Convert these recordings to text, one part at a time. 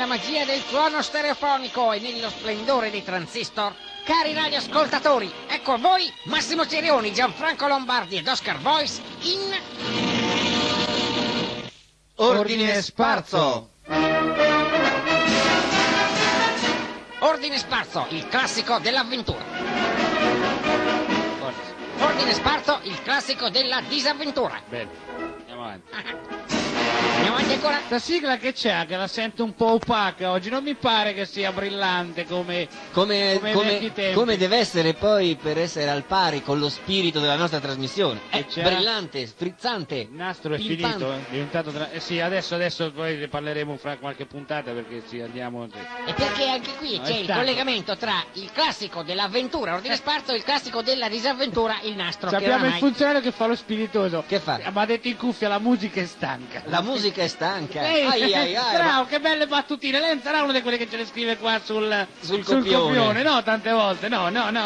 nella magia del suono stereofonico e nello splendore dei transistor. Cari radioascoltatori, ecco a voi Massimo Cerioni, Gianfranco Lombardi ed Oscar Voice in... Ordine Sparso! Ordine Sparso, il classico dell'avventura. Ordine Sparso, il classico della disavventura. Bene, andiamo avanti. Andiamo avanti ancora? Questa sigla che c'è, che la sento un po' opaca oggi, non mi pare che sia brillante come vecchi tempi. Come deve essere poi per essere al pari con lo spirito della nostra trasmissione. È brillante, frizzante. Il nastro è pimpante. finito, è diventato sì, adesso poi ne parleremo fra qualche puntata perché sì, andiamo. E perché anche qui No, c'è è il stanco. collegamento tra il classico dell'avventura, Ordine Sparso, e il classico della disavventura, il nastro. Che Abbiamo il oramai... funzionario che fa lo spiritoso. Che fa? Mi ha detto in cuffia la musica è stanca. La musica è stanca. Ehi, Ai, ai, ai, bravo, che belle battutine. Lei non sarà uno di quelli che ce le scrive qua sul copione. No, tante volte. No.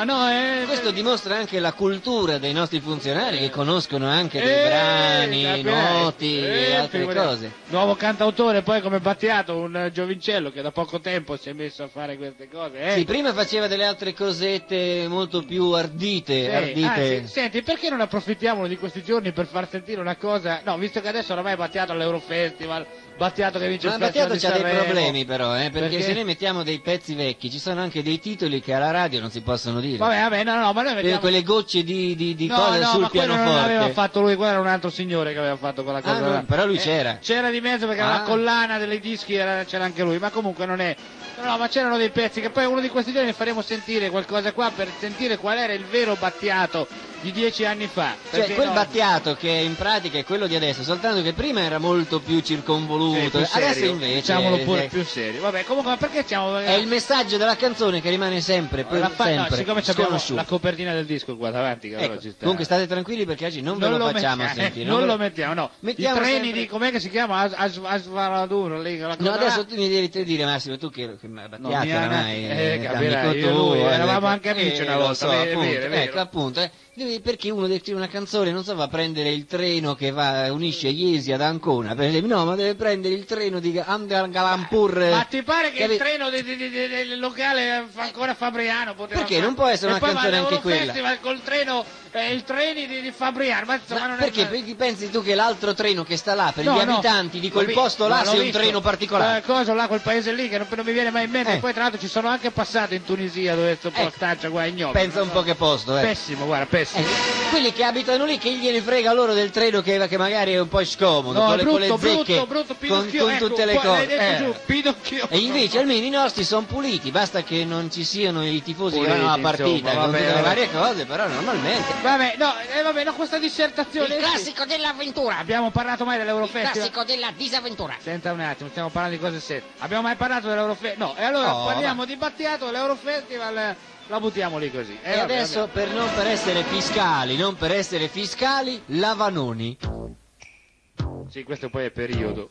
Questo dimostra anche la cultura dei nostri funzionari che conoscono anche dei brani noti e altre cose. Nuovo cantautore poi come Battiato, un giovincello che da poco tempo si è messo a fare queste cose. Sì, prima faceva delle altre cosette molto più ardite. Anzi, senti, perché non approfittiamo di questi giorni per far sentire una cosa? No, visto che adesso ormai è Battiato all'Eurofestival, Battiato che vince Ma il Festival Battiato di c'ha dei Sanremo. problemi però, perché se noi mettiamo dei pezzi vecchi ci sono anche dei titoli che alla radio non si possono dire. Vabbè, no, ma noi mettiamo... Quelle gocce di No, cose sul ma quello non pianoforte. aveva fatto lui, quello era un altro signore che aveva fatto quella cosa. no, però lui c'era. C'era di mezzo perché la collana dei dischi c'era anche lui, ma comunque non è. No, ma c'erano dei pezzi che poi uno di questi giorni faremo sentire qualcosa qua per sentire qual era il vero Battiato di 10 anni fa. Cioè quel Battiato che in pratica è quello di adesso, soltanto che prima era molto più circonvoluto, più serio, adesso invece diciamolo pure più serio. Vabbè, comunque ma perché siamo è il messaggio della canzone che rimane sempre no, siccome abbiamo sconosciuto. la copertina del disco qua davanti che Ecco, ci sta. comunque state tranquilli perché oggi non ve lo facciamo sentire. Non lo mettiamo, no. Mettiamo I treni sempre... di com'è che si chiama? Asvaraduro lì, la cosa No, adesso là. tu mi devi dire Massimo, tu che Battiato oramai capirai, io e lui eravamo anche amici una volta, so, è appunto, vero. Ecco appunto, perché uno deve scrivere una canzone non so va a prendere il treno che unisce Iesi ad Ancona, per esempio, no, ma deve prendere il treno di Galampur. Ma ti pare che il treno del locale fa ancora Fabriano poteva perché fare? non può essere E una poi canzone anche quella? Festival col treno il treni di Fabriano, ma insomma non perché? è... Perché pensi tu che l'altro treno che sta là per No, gli no, abitanti di quel l'ho posto là l'ho sia un visto. treno particolare? Cosa là, quel paese lì che non mi viene mai in mente. Poi tra l'altro ci sono anche passato in Tunisia dove sto postaccio qua ignobile. Pensa un po' che posto, Pessimo, guarda, pessimo. Quelli che abitano lì che gliene frega loro del treno che magari è un po' scomodo, No, con le zecche, brutto, con Pinocchio, ecco, tutte le poi l'hai cose. detto giù, Pinocchio. E invece almeno i nostri sono puliti, basta che non ci siano i tifosi Puliti, che vanno alla partita, insomma, con vabbè, tutte le vabbè. varie cose, però normalmente. Vabbè, no, questa dissertazione. Il classico dell'avventura. Abbiamo parlato mai Il dell'Eurofestival? classico della disavventura. Senta un attimo, stiamo parlando di cose serie. Abbiamo mai parlato dell'Eurofestival? No, e allora parliamo di Battiato, l'Eurofestival, la buttiamo lì così. E adesso per essere fiscali, Lavanoni. Sì, questo poi è periodo.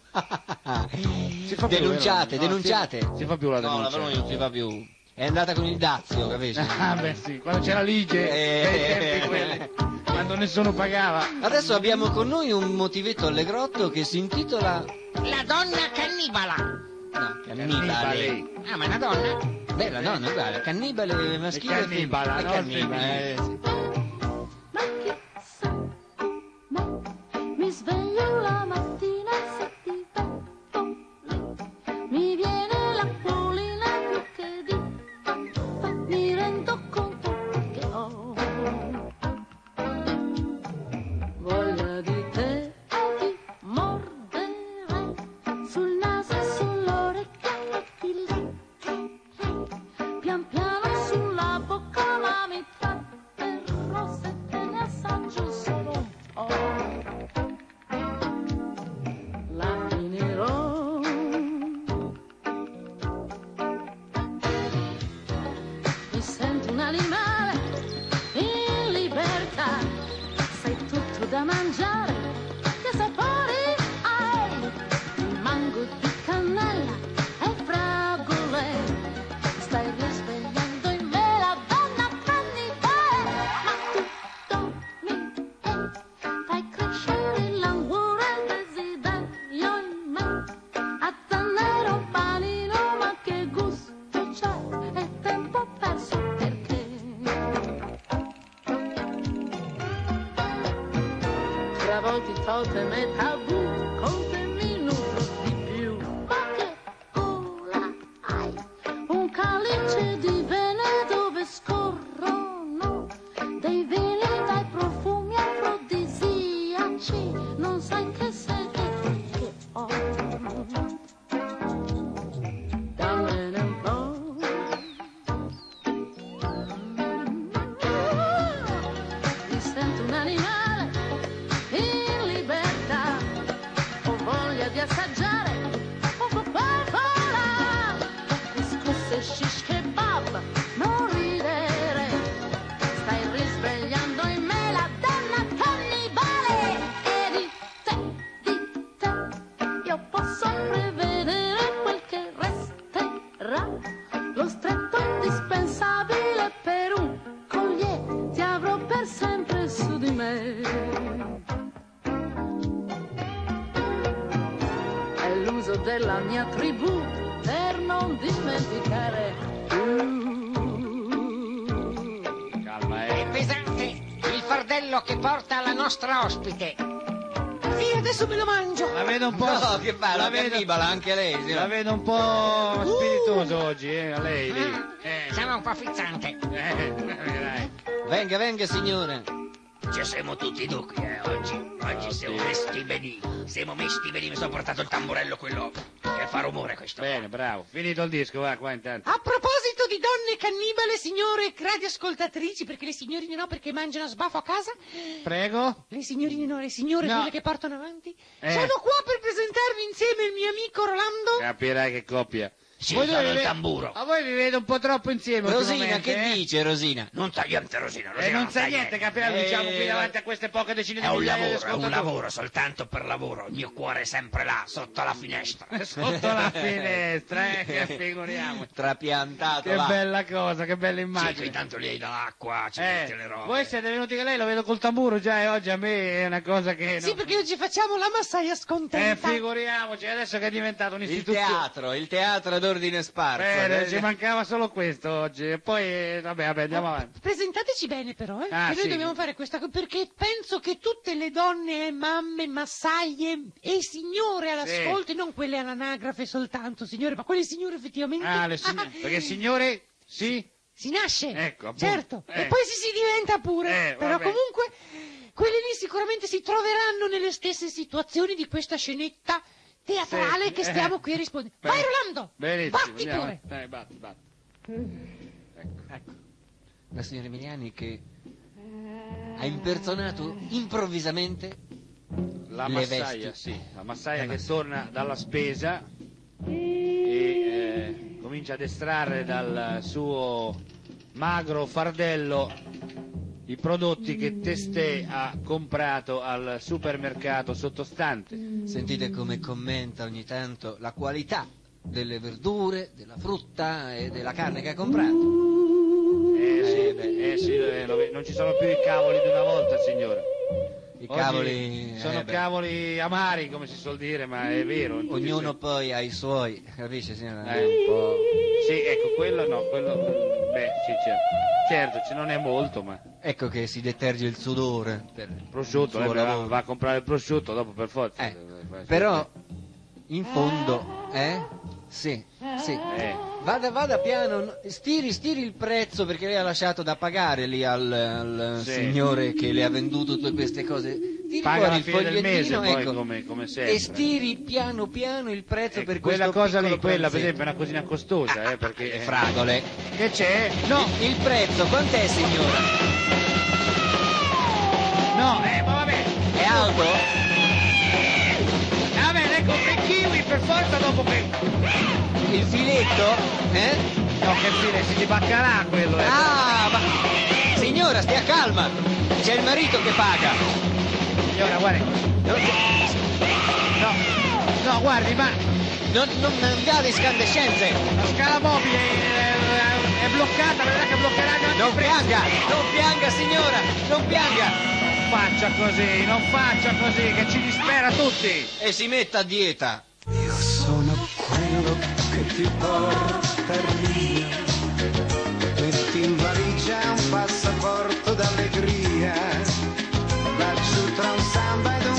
Denunciate. Si fa più la No, denuncia. Lavanoni non si fa più. È andata con il Dazio, capisci? Ah, beh sì, quando c'era Lige, bei tempi quelli, quando nessuno pagava. Adesso abbiamo con noi un motivetto allegrotto che si intitola... La donna cannibala. No, cannibale. Ah, ma è una donna? Beh, la donna è uguale, cannibale maschile. Cannibala, è no? cannibale, sì. Ma chissà, mi sveglio la mattina e se ti vedo lì, mi viene l'acquolina più che di mi rendo conto che ho voglia di te e ti morderei sul naso e sull'orecchio e ti leggerei pian piano sulla bocca ma mi tratterrò se te ne assaggio solo un po'. La finirò. Mi sento un animale in libertà, sei tutto da mangiare, che sapori hai? Mango di cannella e fragole, stai risvegliando in me la donna cannibale, ma tu dormi e fai crescere l'amore e il desiderio in me, a tenere un panino a volte totem e tabù, con te mi nutro di più. Ma che gola hai? Un calice di vene dove scorrono dei vini dai profumi afrodisiaci. Non sai che sete che ho. Dammene un po'. Mi sento un animale in libertà, ho voglia di assaggiare Coca-Cola, couscous e shish kebab, non ridere, stai risvegliando in me la donna cannibale. E di te, io posso prevedere quel che resterà, lo stretto indispensabile per un collier, ti avrò per sempre su di me. È l'uso della mia tribù per non dimenticare. Calma, È pesante il fardello che porta la nostra ospite. Via, adesso me lo mangio. La vedo un po'. No, che fa? La vedo- cannibala anche lei, La signora. vedo un po' spiritoso oggi, a lei lì. Siamo un po' fizzante. Dai. Venga, signora. Ci siamo tutti duchi, oggi. Oggi siamo messi benissimo. Siamo messi benissimo, mi sono portato il tamburello quello che fa rumore questo. Bene, bravo. Finito il disco, va qua intanto. A proposito di donne cannibale, signore radioascoltatrici, perché le signorine no, perché mangiano a sbafo a casa. Prego. Le signorine no, le signore, No. quelle che portano avanti. Eh. Sono qua per presentarvi insieme il mio amico Rolando. Capirai che coppia. Sì, Voi sono due il vi ve- tamburo. A voi vi vedo un po' troppo insieme Rosina, ultimamente, che eh? dice Rosina? Non sa niente, Rosina. E Rosina non sa niente, capirai, lo diciamo qui Eh, davanti a queste poche decine di È un migliaia di lavoro, è un ascoltatori. lavoro, soltanto per lavoro. Il mio cuore è sempre là, sotto la finestra. Sotto la finestra, che figuriamo. Trapiantato Che là. bella cosa, che bella Sì, immagine. intanto lei dà l'acqua, ci mette le robe. Voi siete venuti con lei, lo vedo col tamburo già e oggi a me è una cosa che... Sì, perché oggi facciamo la massaia scontenta. figuriamoci, adesso che è diventato un'istituzione. Il teatro d'ordine sparso. Ci mancava solo questo oggi. E poi, vabbè, andiamo avanti. Presentateci bene però, Ah, che noi sì. dobbiamo fare questa cosa, perché penso che tutte le donne, mamme, massaie e signore all'ascolto, e non quelle all'anagrafe soltanto, signore, ma quelle signore effettivamente. Ah, le signore. Perché signore, sì? Si nasce, Ecco, appunto. certo, Eh. e poi si diventa pure, però vabbè. comunque quelle lì sicuramente si troveranno nelle stesse situazioni di questa scenetta teatrale Sì, che stiamo qui a rispondere. Bene. Vai Rolando, Benissimo. batti andiamo. pure. Batti. Ecco. La signora Emiliani che ha impersonato improvvisamente La le massaia, vesti. sì. La massaia La che massaia. torna dalla spesa e comincia ad estrarre dal suo magro fardello i prodotti che testè ha comprato al supermercato sottostante. Sentite come commenta ogni tanto la qualità delle verdure, della frutta e della carne che ha comprato. Non ci sono più i cavoli di una volta, signore. I Oggi cavoli sono beh, cavoli amari, come si suol dire, ma è vero. ognuno poi ha i suoi, capisce signora? Un po'. Sì, ecco, quello no, quello. Beh, sì, certo, non è molto, ma. Ecco che si deterge il sudore per Prosciutto, il suo lei lavoro. va a comprare il prosciutto dopo per forza. Però in fondo, sì. Vada piano, stiri il prezzo perché lei ha lasciato da pagare lì al Sì. signore che le ha venduto tutte queste cose. Tiri Paga fuori alla il fine del mese, fogliettino, poi, ecco, come sempre. e stiri piano il prezzo Ecco, per quella questo cosa lì, piccolo quella per pranzetto. esempio è una cosina costosa, perché. Le fragole. Che c'è? No, Il prezzo, quant'è signora? no, ma vabbè. È alto? Vabbè, ecco, il kiwi per forza dopo che. Il filetto? No, che fine, si di baccalà quello, Ah, ma signora, stia calma. C'è il marito che paga. Signora, guardi. No, guardi, ma Non date scandescenze. la scala mobile è bloccata, vedrà che bloccherà anche Non pianga signora, non pianga. Non faccia così, che ci dispera tutti. E si metta a dieta. Io sono quello che ti porta via, metti in valigia un passaporto d'allegria, laggiù tra un samba ed un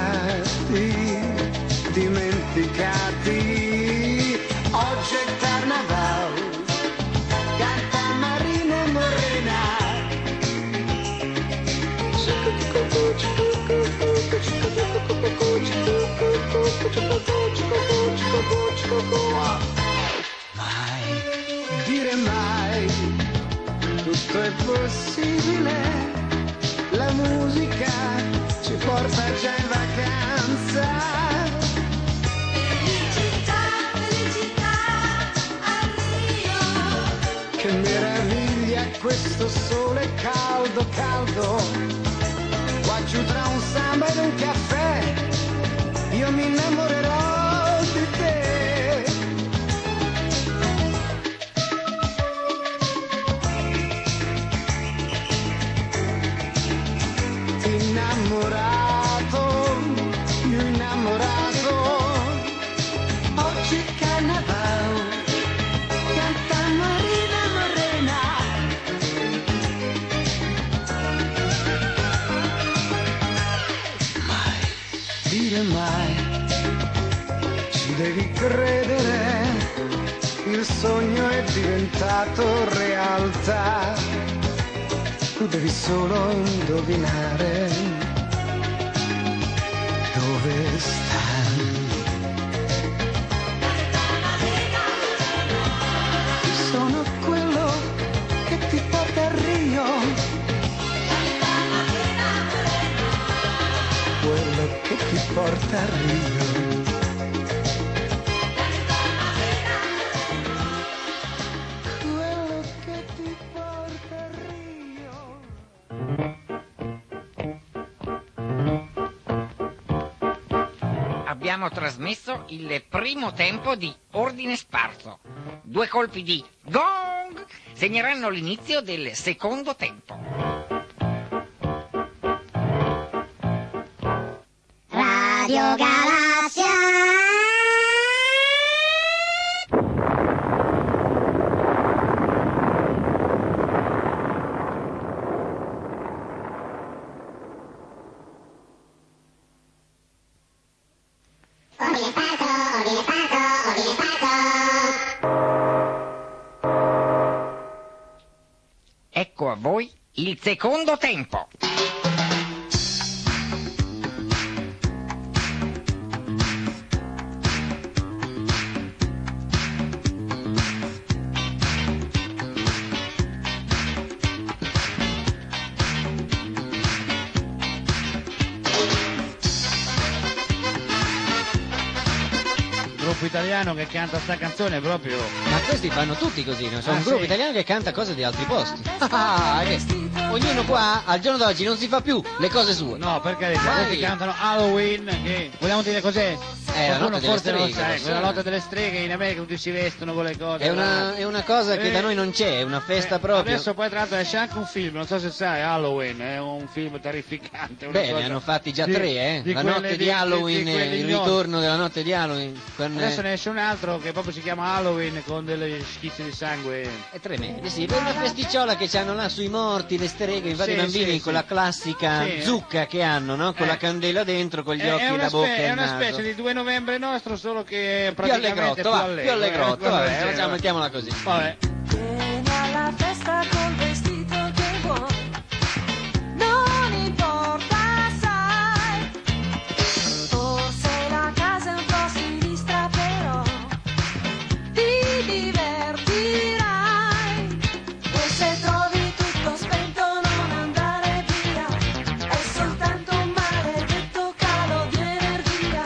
dimenticati. Oggi è carnaval, canta Marina Morena. Mai, dire mai, tutto è possibile, la musica ci porta già in vacanza. Felicità, felicità, addio. Che meraviglia questo sole caldo, caldo. Qua giù tra un samba ed un caffè, io mi innamorerò di te. Innamorato, io innamorato. Oggi è carnaval, canta Marina Morena. Mai, dire mai, ci devi credere, il sogno è diventato realtà. Tu devi solo indovinare dove sta. Sono quello che ti porta a Rio, quello che ti porta a Rio. Quello che ti porta a Rio. Abbiamo trasmesso il primo tempo di Ordine Sparso. 2 colpi di gong segneranno l'inizio del secondo tempo. Radio Galassia. Ecco a voi il secondo tempo. Gruppo italiano che canta sta canzone proprio. Ma questi fanno tutti così, no? C'è un Ah, gruppo sì? italiano che canta cose di altri posti. Ognuno qua, al giorno d'oggi, non si fa più le cose sue. No, per carità, Vai. questi cantano Halloween, che vogliamo dire cos'è? La Qualcuno notte delle forse non lo streghe, sa, lo so. quella lotta delle streghe in America tutti si vestono con le cose. È una cosa che da noi non c'è, è una festa proprio. Adesso poi tra l'altro esce anche un film, non so se sai, Halloween, è un film terrificante. una Beh, ne cosa hanno fatti già di- 3, eh? di La quelle notte di Halloween, di quelli il gnocchi. ritorno della notte di Halloween. Con, Adesso ne esce un altro che proprio si chiama Halloween con delle schizze di sangue. È tremendo, sì, per una festicciola che hanno là sui morti, le streghe, infatti Sì, i bambini sì, con sì. la classica Sì. zucca che hanno, no? Con la candela dentro, con gli occhi, È una, la bocca e è il una naso. specie di 2 novembre nostro, solo che Più praticamente allegrotto, va, più allegrotto, cosa del vabbè, genere. facciamo, mettiamola così. Vabbè. Vieni alla festa col vestito che vuoi, non importa, sai. Forse la casa è un po' sinistra, però ti divertirai. E se trovi tutto spento non andare via, è soltanto un maledetto calo di energia.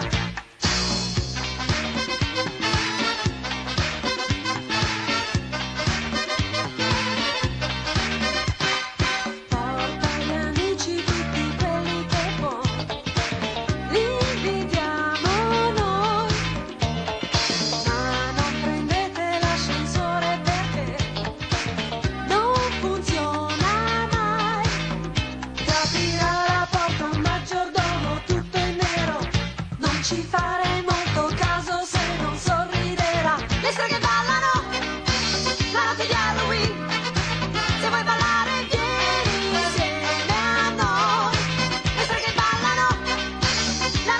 Porta gli amici tutti quelli che vuoi, li invitiamo noi, ma non prendete l'ascensore perché non funziona mai. Ti aprirà la porta un maggiordomo tutto in nero, non ci fare molto caso se non sorriderà. Le streghe ballano la notte di Halloween. Se vuoi ballare vieni insieme a noi. Le streghe ballano la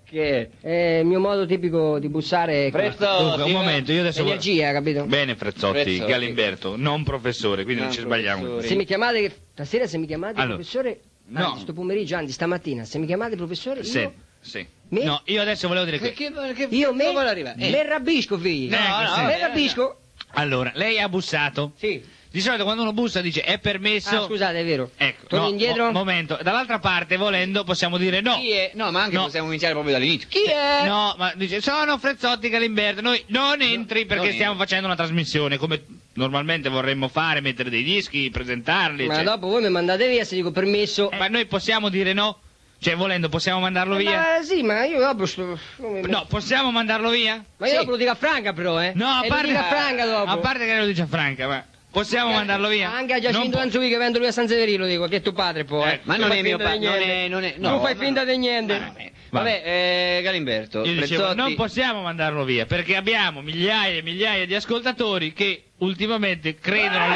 Che è il mio modo tipico di bussare. Comunque, un momento, io adesso... Energia, capito? Bene, Frezzotti, Galimberto, non professore, quindi non ci sbagliamo. Se mi chiamate, stasera se mi chiamate Allora, professore, no. anzi sto pomeriggio, anzi stamattina, se mi chiamate professore, io... Sì. Me? No, io adesso volevo dire che... Io me rabbisco, figlio. Me rabbisco. Allora, lei ha bussato? Sì. Di solito quando uno bussa dice è permesso... Ah, scusate, è vero. Ecco, Torni indietro? Momento, dall'altra parte, volendo, possiamo dire no. Chi è? No, ma anche No. possiamo iniziare proprio dall'inizio. Chi è? No, ma dice, sono Frezzotti Galimberto, noi non entri perché non stiamo facendo una trasmissione, come normalmente vorremmo fare, mettere dei dischi, presentarli, Ma eccetera. dopo voi mi mandate via se dico permesso. Ma noi possiamo dire no? Cioè, volendo, possiamo mandarlo via? Ma sì, ma io dopo sto... No, possiamo mandarlo via? Ma io dopo lo dico a Franca però, eh. No, a E parte, lo dico a Franca dopo. a parte che lo dice a Franca, ma possiamo mandarlo via? Anche a Giacinto Non Anzui che vendo lui a San Severino, dico, che è tuo padre poi. Ecco. Ma Tu non fai è mio finta di padre, niente. non è... Tu fai finta di niente. Vabbè, Galimberto, Io dicevo, Frezzotti... non possiamo mandarlo via perché abbiamo migliaia e migliaia di ascoltatori che ultimamente credono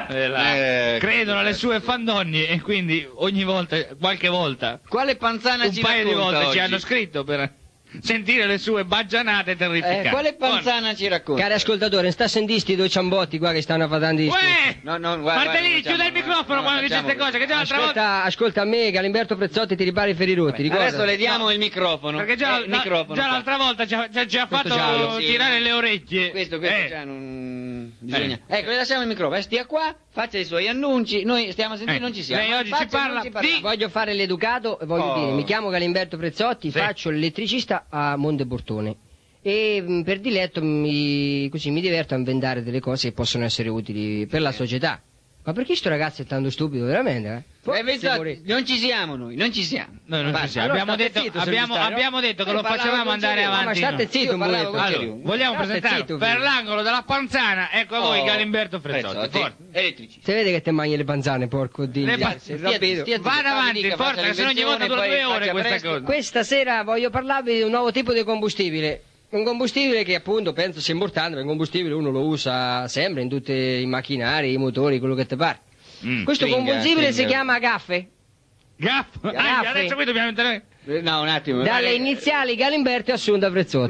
alle sue fandonie e quindi ogni volta, qualche volta, Quale panzana un ci paio di racconta volte oggi? ci hanno scritto per sentire le sue baggianate terrificanti. Quale panzana ci racconta? Cari ascoltatori, sta a sentire sti due ciambotti qua che stanno facendo Uè! No, no, guarda, Martellini, guarda, chiuda il facciamo- microfono no, quando dice facciamo- queste cose, che già l'altra volta... Ascolta a me, Galimberto Prezzotti ti ripara i ferri rotti, ricorda? Adesso le diamo il microfono. Perché già, il microfono già qua. l'altra volta ci ha fatto giallo, sì. tirare le orecchie. Questo già non... bisogna... Eh. Ecco, le lasciamo il microfono, stia qua, faccia i suoi annunci, noi stiamo a sentire, non ci siamo. Lei oggi Faccia ci parla annunci, parliamo. Voglio fare l'educato e voglio Oh. dire, mi chiamo Galimberto Prezzotti, Sì. faccio l'elettricista a Monteportone e per diletto così mi diverto a inventare delle cose che possono essere utili per la società. Ma perché sto ragazzo è tanto stupido, veramente? Prezzotti, non ci siamo noi, non ci siamo. Noi non ci Basta. siamo. Allora abbiamo state detto, zitto, abbiamo detto che lo parlavo facevamo con andare Giulio. Ma avanti. state zitto Io un parlavo momento. con Allora, vogliamo State presentare zitto, per figlio. l'angolo della panzana, ecco a voi Oh. Galimberto Frezzotti. Forza. elettrici. Se vede che te mangi le panzane, porco di Le pa- sei rapido. Vada avanti, forza, che se no ogni volta dura 2 ore questa cosa. Questa sera voglio parlarvi di un nuovo tipo di combustibile. Un combustibile che appunto penso sia importante, perché il combustibile uno lo usa sempre in tutti i macchinari, i motori, quello che ti pare. Questo Stringa, combustibile si stringa. chiama gaffe. Gaff. Gaffe. Adesso qui dobbiamo entrare. No, un attimo. Dalle iniziali Galimberto Assunta Prezzotti.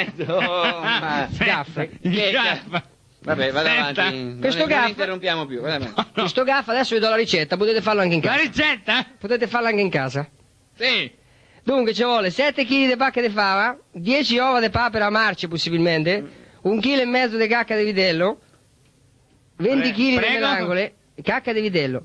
Ma Gaffe. Gaff. Vabbè, vado Senta. avanti. Questo non gaffe- interrompiamo più. Vada avanti. Questo gaffe adesso vi do la ricetta, potete farlo anche in La casa. ricetta? Potete farlo anche in casa. Sì. Dunque ci vuole 7 kg di pacche di fava, 10 uova di papera a marce possibilmente, 1,5 kg di cacca di vitello, 20 kg di Prego. melangole, cacca di vitello,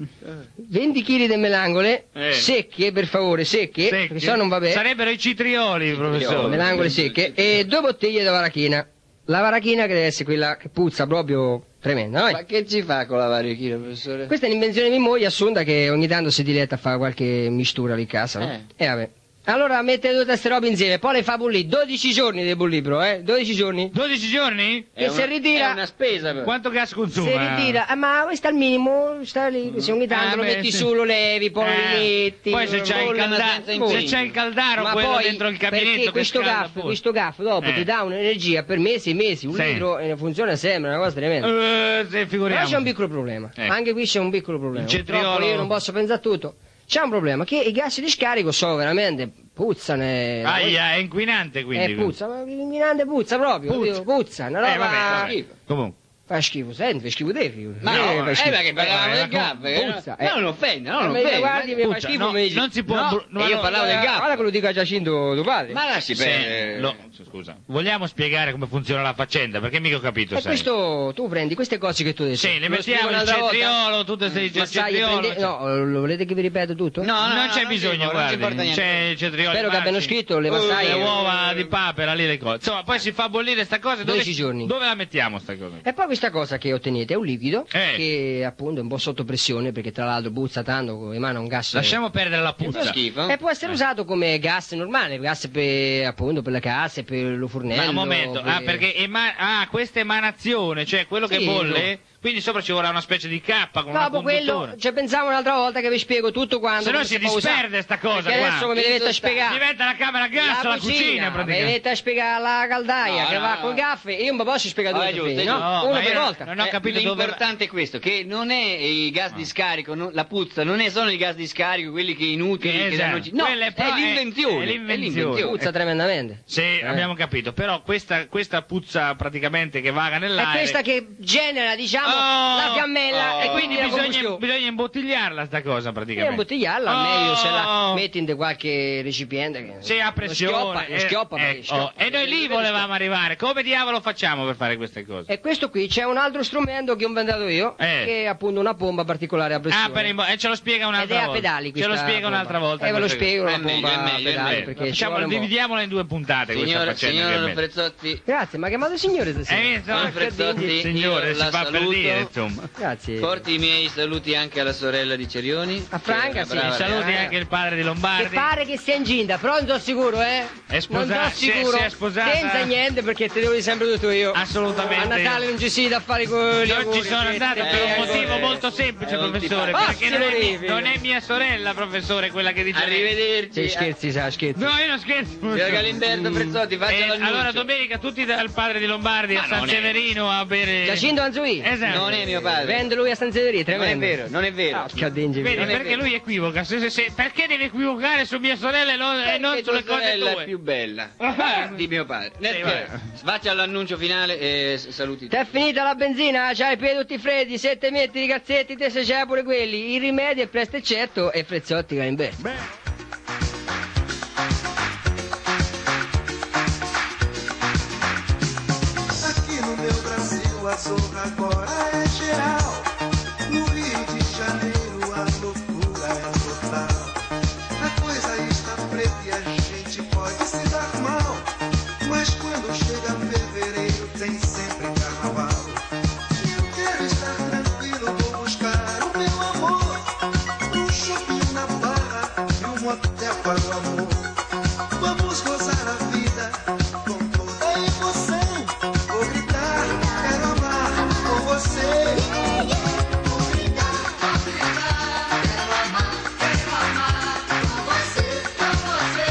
20 kg di melangole, secche per favore, secche, perché sennò non va bene, Sarebbero i citrioli, professore. melangole secche, e 2 bottiglie di varachina. La varachina che deve essere quella che puzza proprio tremenda, no? Ma che ci fa con la varichina, professore? Questa è un'invenzione di mia moglie Assunta che ogni tanto si diletta a fare qualche mistura lì in casa, no? E vabbè. Allora mette tutte queste robe insieme, poi le fa bollire, 12 giorni di bollire però, 12 giorni. 12 giorni? Che si ritira, È una spesa, però. Quanto gas consuma? si ritira, ma questo al minimo, sta lì, se ogni tanto lo beh, metti sì. su, lo levi, poi lo rimetti. Poi se c'hai il bollano caldaro, senza se impegno. c'hai il caldaro, Ma quello poi, dentro il cabinetto perché che questo scalda gaff, pure. questo gaff dopo ti dà un'energia per mesi e mesi, un Sì. litro, e funziona sempre, è una cosa tremenda. Se Però figuriamo. c'è un piccolo problema, Ecco. anche qui c'è un piccolo problema. Il cetriolo- Purtroppo io non posso pensare a tutto. C'è un problema, che i gas di scarico sono veramente, puzzano. Aia, è inquinante quindi. Puzza, ma l'inquinante puzza proprio, Puzza. puzza, una roba... Vabbè. Comunque. Fa schifo, senti, fa schifo te, figlio. Ma no, fa schifo. perché parlavamo del gaff. Puzza, No, non offende, no, non Ma io offende. guardi, mi fa Puzza, schifo, no, mi dici. non si può No, bru- no, io no, parlavo del gaff. Guarda che lo dico a Giacinto, tuo padre. Ma lasci Sì, perdere. scusa. Vogliamo spiegare come funziona la faccenda? Perché mica ho capito, E sai. questo, tu prendi queste cose che tu hai detto. Sì, le lo mettiamo spiego il un'altra volta. cetriolo, tutte queste Ma sai, cetriolo. prende- no, lo volete che vi ripeto tutto? No, non c'è bisogno, non ci guardi. importa niente. C'è il cetriolo. Spero che abbiano scritto le massaie. Le uova di papera, lì le cose. Insomma, poi si fa bollire sta cosa. 12 giorni. Dove la mettiamo sta cosa? E poi questa cosa che ottenete è un liquido Eh. che appunto è un po' sotto pressione perché tra l'altro puzza tanto, emana un gas. Lasciamo perdere la Fa puzza. schifo. E può essere usato come gas normale, gas per appunto per le casse, per lo fornello. Ma un momento, per- perché questa emanazione, cioè quello che Sì, bolle, Quindi sopra ci vorrà una specie di cappa con una Dopo conduttura. quello, ci pensavo un'altra volta che vi spiego tutto quanto. Se no come si può usare. disperde sta cosa Perché qua. adesso mi dovete spiegare. Diventa la camera a gas, la cucina mi praticamente. dovete spiegare la caldaia No, che no, va no. col gaffe. Io non posso spiegare Ah, tutto, giusto, quindi, è no? giusto. Uno ma per io volta. non ho capito dove... L'importante è questo, che non è i gas di scarico, la puzza, non sono i gas di scarico, quelli che inutili, che danno... Esatto. No, Quella è l'invenzione. è l'invenzione. Puzza tremendamente. Sì, abbiamo capito, però questa puzza praticamente che vaga È nell'aria... questa che genera, diciamo, Oh! la fiammella E e quindi la combustione. bisogna imbottigliarla sta cosa E praticamente. imbottigliarla, Oh! meglio se la metti in qualche recipiente. Che Sì, a pressione. Non schioppa, perché schioppa. E noi lì volevamo arrivare. Come diavolo facciamo per fare queste cose? E questo qui c'è un altro strumento che ho inventato io, che è appunto una pompa particolare a pressione. E ce lo spiega un'altra Ed è a volta. pedali Ce lo questa spiega pompa. un'altra volta. Ve lo questa spiego cosa. una pompa a pedali, perché ci Facciamo, vuole dividiamola in 2 puntate questa faccenda. che è Signor bella. Prezzotti, Grazie, ma chiamate signore stasera. Hai visto? Signor Prezzotti, Signore, io si la fa per saluto. dire, insomma. Grazie. Porti i miei saluti anche alla sorella di Cerioni. A Franca, sì. Saluti anche il padre di Che Lombardi. pare che sia incinta, però non sono sicuro, eh? È sposata, non sono sicuro. si è sposata. Senza niente, perché te devo dire sempre tutto io. Assolutamente. A Natale non ci si da fare con gli Non auguri, ci sono andato per un motivo molto semplice, professore, perché non è mia sorella, professore, quella che dice. Arrivederci. Sì, scherzi, sa, scherzi. No, io non scherzo. Signor Galimberto Prezzotti, faccia l'annuncio. Allora domenica tutti dal padre di Lombardi a San non è. Severino a bere. Giacinto Anzui. Esatto. Non è mio padre. Vende lui a San Severino, Non è tremendo. vero, non è vero. Ah, che addengi, Vedi, vero. perché lui equivoca. Perché deve equivocare su mia sorella e non Perché sulle tua cose sorella tue? è più bella di mio padre. vabbè. Faccia all'annuncio finale e saluti. T'è finita la benzina? C'hai i piedi tutti freddi, se te metti i calzetti te se c'hai pure quelli. Il rimedio è presto e certo e Prezzotti Galimberto. Aqui no meu Brasil a zorra agora é geral. No Rio de Janeiro a loucura é total. A coisa está preta e a gente pode se dar mal. Mas quando chega fevereiro tem sempre carnaval. Eu quero estar tranquilo, vou buscar o meu amor. Um shopping na Barra e um motel para o amor. Vamos gozar a vida com toda a emoção. Vou gritar, quero amar com você. Vou gritar, quero amar com você, com você.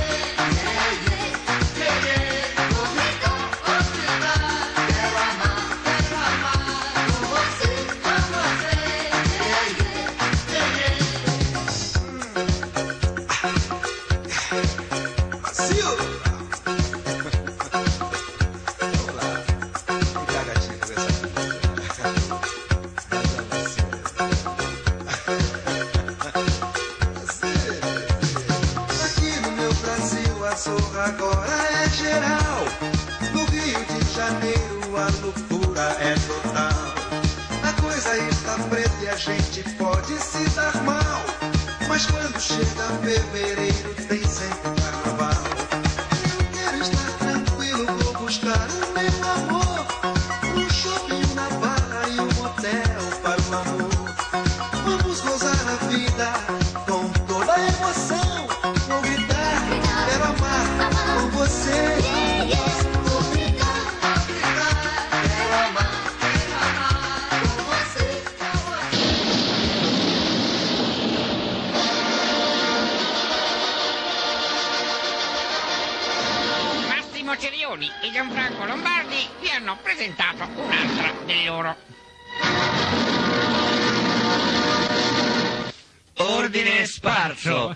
Vou gritar, quero amar com você, com você. Brasil! Vamos lá. Vem cá, gatinha, conversar aqui no meu Brasil a zorra agora é geral. No Rio de Janeiro a loucura é total. A coisa está preta e a gente pode se dar mal. Mas quando chega fevereiro tem sempre carnaval. Eu quero estar tranquilo, vou buscar o meu amor. Um shopping na Barra e um motel para o amor. Vamos gozar a vida com toda a emoção. Vou gritar, quero amar com você. Vou gritar, quero amar com você. Massimo Cerioni e Gianfranco Lombardi vi hanno presentato un'altra delle loro. Ordine sparso.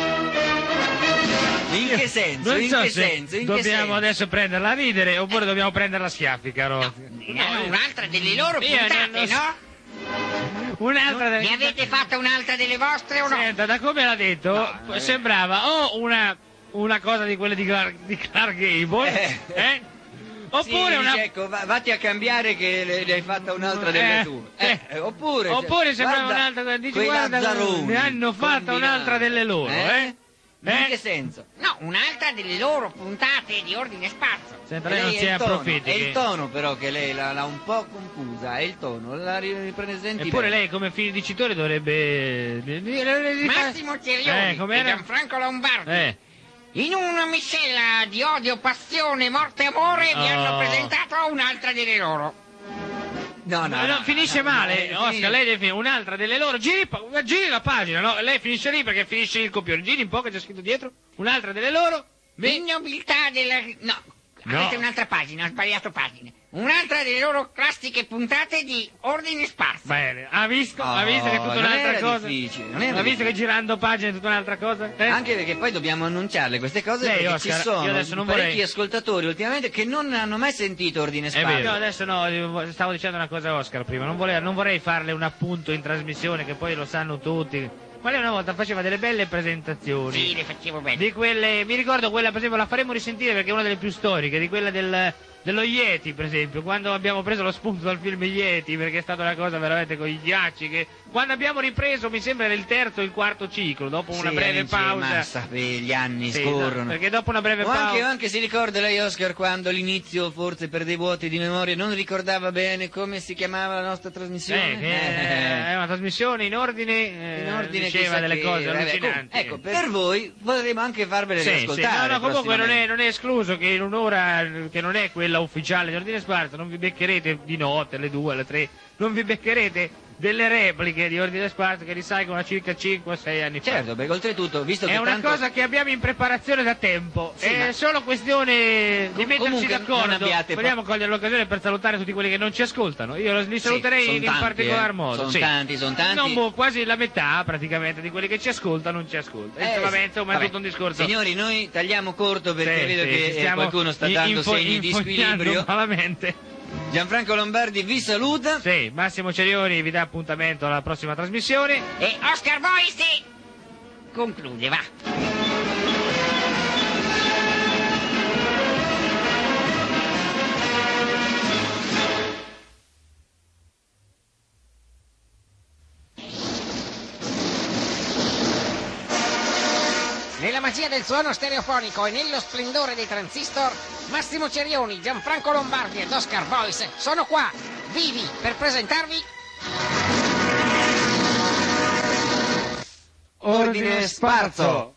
In che senso? Non In so che se senso? In che dobbiamo senso? adesso prenderla a ridere oppure dobbiamo prenderla a schiaffi, caro. Un'altra delle loro Io puntate, non lo so. no? Un'altra Ne delle... avete fatta un'altra delle vostre o no? Senta, da come l'ha detto, sembrava o una cosa di quelle di Clark Gable, oppure Sì, una... dice, ecco, vatti a cambiare che ne hai fatta un'altra delle tue. Oppure sembrava guarda, un'altra, dici quei guarda, lazzaroni ne hanno fatta combinati. un'altra delle loro, In che senso? No, un'altra delle loro puntate di ordine sparso. Senta, lei non Lei si è il tono, approfitti. è che- il tono però che lei l'ha un po' confusa, è il tono, la ripresenti Eppure bene. lei come figlio dicitore dovrebbe... Massimo Cerioni e com'era? Gianfranco Lombardi. Eh. In una miscela di odio, passione, morte e amore vi Oh. hanno presentato un'altra delle loro. No, finisce male, no, Oscar, finisce. lei deve finire un'altra delle loro, giri la pagina, no? Lei finisce lì perché finisce il copione, giri un po' che c'è scritto dietro, un'altra delle loro, L'ignobiltà della... No, avete un'altra pagina, ho sbagliato pagina. Un'altra delle loro classiche puntate di Ordine Sparso. bene, ha visto che è tutta non un'altra era cosa? difficile, non era Ha visto che difficile. girando pagine è tutta un'altra cosa? Anche perché poi dobbiamo annunciarle queste cose Lei, perché Oscar, ci sono io adesso non parecchi vorrei- ascoltatori ultimamente che non hanno mai sentito Ordine È Sparso. vero. Io adesso no, stavo dicendo una cosa a Oscar prima, non vorrei farle un appunto in trasmissione che poi lo sanno tutti. Ma lei una volta faceva delle belle presentazioni. Sì, le facevo bene. Di quelle, mi ricordo quella, per esempio, la faremo risentire perché è una delle più storiche, di quella dello Yeti, per esempio, quando abbiamo preso lo spunto dal film Yeti, perché è stata una cosa veramente con i ghiacci, che quando abbiamo ripreso, mi sembra era il terzo o il quarto ciclo, dopo una breve pausa. Massa, gli anni Sì, scorrono. no, perché dopo una breve O pausa... anche si ricorda lei, Oscar, quando all'inizio, forse per dei vuoti di memoria, non ricordava bene come si chiamava la nostra trasmissione? È una trasmissione in ordine, In ordine, diceva chissà delle che- cose vabbè, allucinanti. ecco, per voi potremo anche farvele Sì, riascoltare. no, comunque non prossimamente. è escluso che in un'ora che non è quella ufficiale di Ordine Sparso non vi beccherete di notte, alle 2, alle 3, non vi beccherete delle repliche di Ordine Sparso che risalgono a circa 5-6 anni fa. Certo, perché oltretutto, visto È che una tanto... cosa che abbiamo in preparazione da tempo, Sì, è ma- solo questione di metterci comunque d'accordo. non abbiate Vogliamo cogliere l'occasione per salutare tutti quelli che non ci ascoltano. Io li saluterei son in tanti, particolar modo. Son sì. tanti, son tanti. Non, quasi la metà praticamente di quelli che ci ascoltano non ci ascolta. Insomma, è vabbè. tutto un discorso. Signori, noi tagliamo corto perché Sì, vedo sì, che ci stiamo qualcuno sta dando segni di infognando squilibrio. malamente. Gianfranco Lombardi vi saluta. Sì, Massimo Cerioni vi dà appuntamento alla prossima trasmissione. E Oscar Boisi conclude, va. Nella magia del suono stereofonico e nello splendore dei transistor, Massimo Cerioni, Gianfranco Lombardi ed Oscar Voice sono qua, vivi, per presentarvi Ordine Sparso.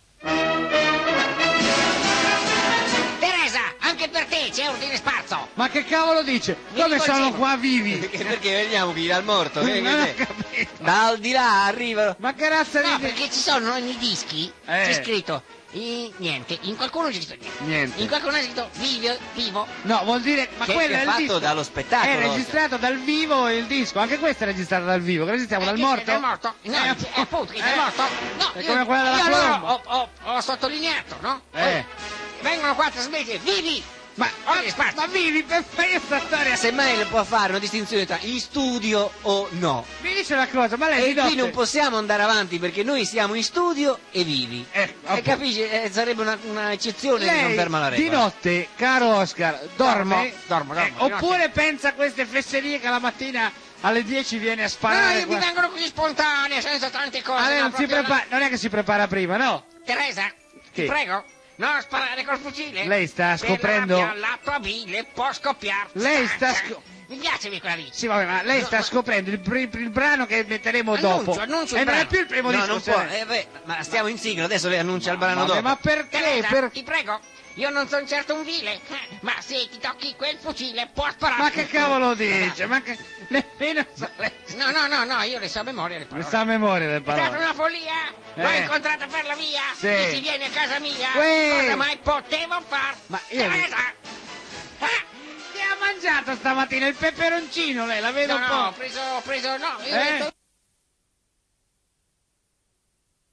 Teresa, anche per te c'è Ordine Sparso. Ma che cavolo dice? Mi Come sono rivolgevo. qua vivi? Perché vediamo chi dal morto. Non ho capito. Da al di là arrivano. Ma che razza No, di... perché ci sono nei dischi, c'è scritto niente, in qualcuno c'è scritto Niente. in qualcuno c'è scritto vivo. No, vuol dire... Ma Che quello è è il fatto disco. dallo spettacolo. È registrato dal vivo il disco, anche questo è registrato dal vivo, che registriamo dal Che morto? Dal morto? No, appunto, che dal morto? No, È come quella della io allora Colombo. ho sottolineato, no? Eh. Vengono qua a trasmettere, vivi! Ma, Ordine Sparso. ma vivi, per fare questa storia... Semmai le può fare una distinzione tra in studio o no. Mi dice una cosa, ma lei E di qui notte... non possiamo andare avanti perché noi siamo in studio e vivi. E appunto. capisci? Sarebbe una eccezione che Lei non ferma la regola. di notte, caro Oscar, dorme? Dormo, di oppure notte. pensa a queste fesserie che la mattina alle 10 viene a No, sparare? mi vengono così spontanee, senza tante cose. Ah, lei no, non, si proprio prepara, non è che si prepara prima, no? Teresa, Che? ti prego, non sparare col fucile. Lei sta Per scoprendo- la rabbia, la tua bile può scoppiare. Lei sta Mi piace quella lì. Sì, vabbè, ma lei sta scoprendo il brano che metteremo dopo. Annuncio E il non è brano. più il primo No, disco. non può. Ma stiamo in sigla, adesso lei annuncia il brano Vabbè, dopo. ma perché? Teresa, ti prego, io non sono certo un vile, ma se ti tocchi quel fucile può sparare. Ma che cavolo dice? Ma che... Nemmeno sa lei. No, io le so a memoria le Mi parole. sta a memoria le È stata parole. una follia, l'ho incontrata per la via, Sì. e si viene a casa mia, Uè. cosa mai potevo far? Ma io- Teresa! Che ha mangiato stamattina il peperoncino lei, la vedo No, un no, po'. ho preso, no, io ho detto